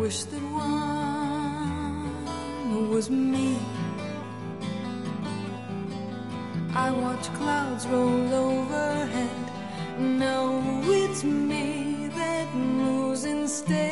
wish that one was me. I watch clouds roll overhead. No, it's me that moves instead.